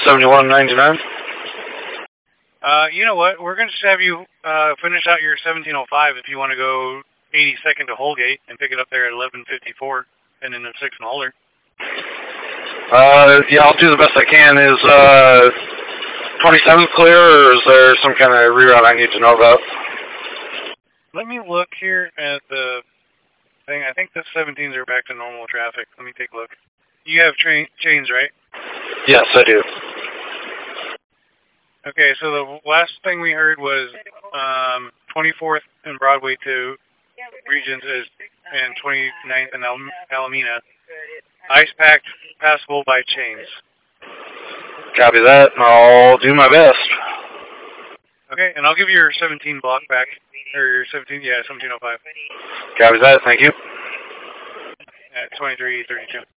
7199. You know what? We're going to just have you finish out your 1705 if you want to go 82nd to Holgate and pick it up there at 1154 and then a 6 and holder. Yeah, I'll do the best I can. Is 27th clear, or is there some kind of reroute I need to know about? Let me look here at the thing. I think the 17s are back to normal traffic. Let me take a look. You have chains, right? Yes, I do. Okay, so the last thing we heard was 24th and Broadway to Regents and 29th and Alameda. Ice-packed, passable by chains. Copy that, and I'll do my best. Okay, and I'll give you your 17 block back. Or your 1705. Copy that, thank you. At 2332.